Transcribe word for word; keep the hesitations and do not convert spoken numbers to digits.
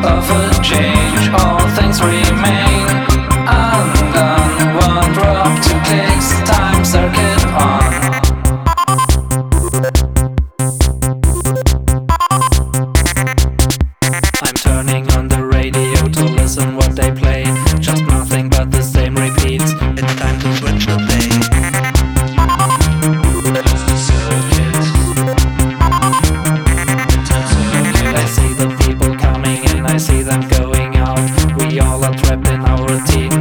of a change, all things remain undone. One drop, two clicks, time circuit on. I'm turning on the radio to listen what they play. Just nothing but the same repeats. It's time to switch the day. I see the people coming in, I see them going out. We all are trapped in our routine.